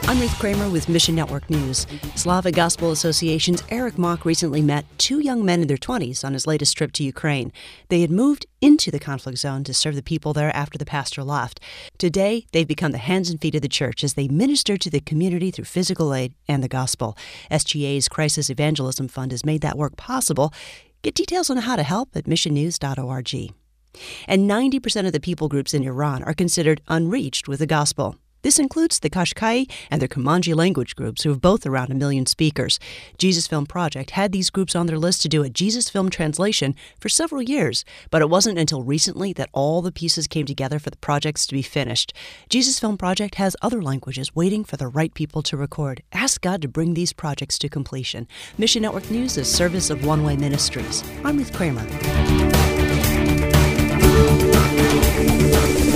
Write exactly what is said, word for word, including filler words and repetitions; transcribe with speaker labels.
Speaker 1: I'm Ruth Kramer with Mission Network News. Slavic Gospel Association's Eric Mock recently met two young men in their twenties on his latest trip to Ukraine. They had moved into the conflict zone to serve the people there after the pastor left. Today, they've become the hands and feet of the church as they minister to the community through physical aid and the gospel. S G A's Crisis Evangelism Fund has made that work possible. Get details on how to help at mission news dot org. And ninety percent of the people groups in Iran are considered unreached with the gospel. This includes the Qashqai and their Kurmanji language groups, who have both around a million speakers. Jesus Film Project had these groups on their list to do a Jesus Film translation for several years, but it wasn't until recently that all the pieces came together for the projects to be finished. Jesus Film Project has other languages waiting for the right people to record. Ask God to bring these projects to completion. Mission Network News is service of One Way Ministries. I'm Ruth Kramer.